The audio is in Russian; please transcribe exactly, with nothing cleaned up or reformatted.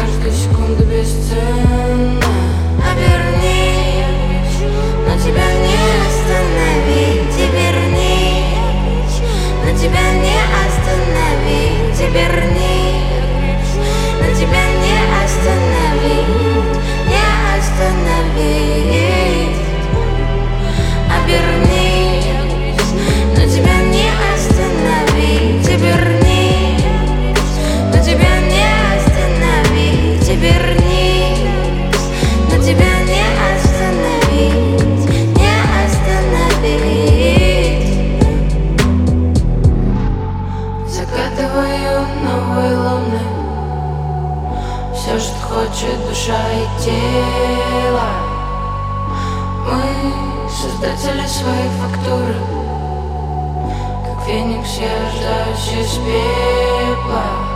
Каждая секунда бесценна. Обернись, но тебя не остановить. Обернись, но тебя не остановить. Обернись, но тебя не остановить. Не остановить. Обернись, но тебя не остановить. Обернись, но тебя не остановить. Обернись, но тебя не остановить. Не остановить. Закатываю новые луны. Все, что хочет душа и тело. Мы создатели своей фактуры. Как феникс я рождаюсь из пепла.